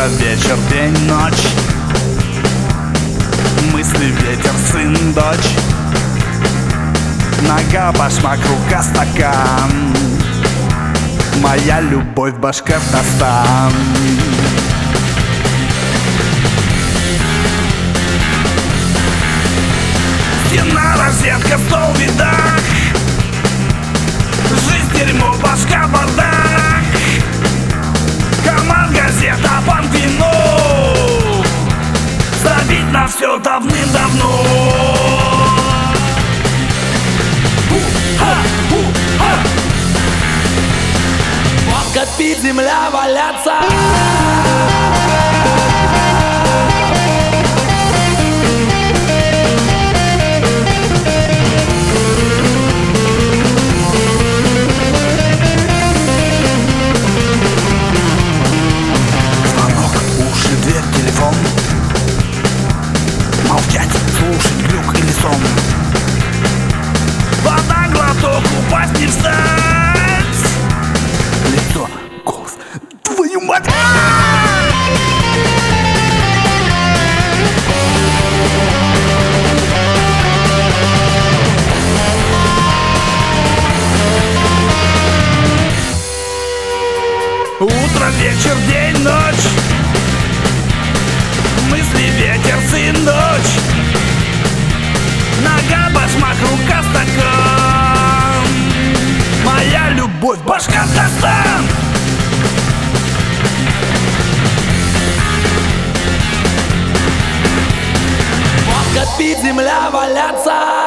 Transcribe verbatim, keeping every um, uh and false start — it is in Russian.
Утро, вечер, день, ночь. Мысли, ветер, сын, дочь. Нога, башмак, рука, стакан. Моя любовь, Башкортостан. Стена, розетка, стол, видах. Жизнь, дерьмо, башка, бардак. Команд, газета, банк, вино. Забить на все давным-давно. Водка пить, земля валяться. Звонок, уши, дверь, телефон. Молчать, слушать, глюк или сон. Вода, глоток, упасть, не встать. Лицо, голос, твою мать! Утро, вечер, день, ночь. Мысли, ветер, сын, дочь. Нога, башмак, рука, стакан. Моя любовь, Башкортостан. Водка пить, земля валяться.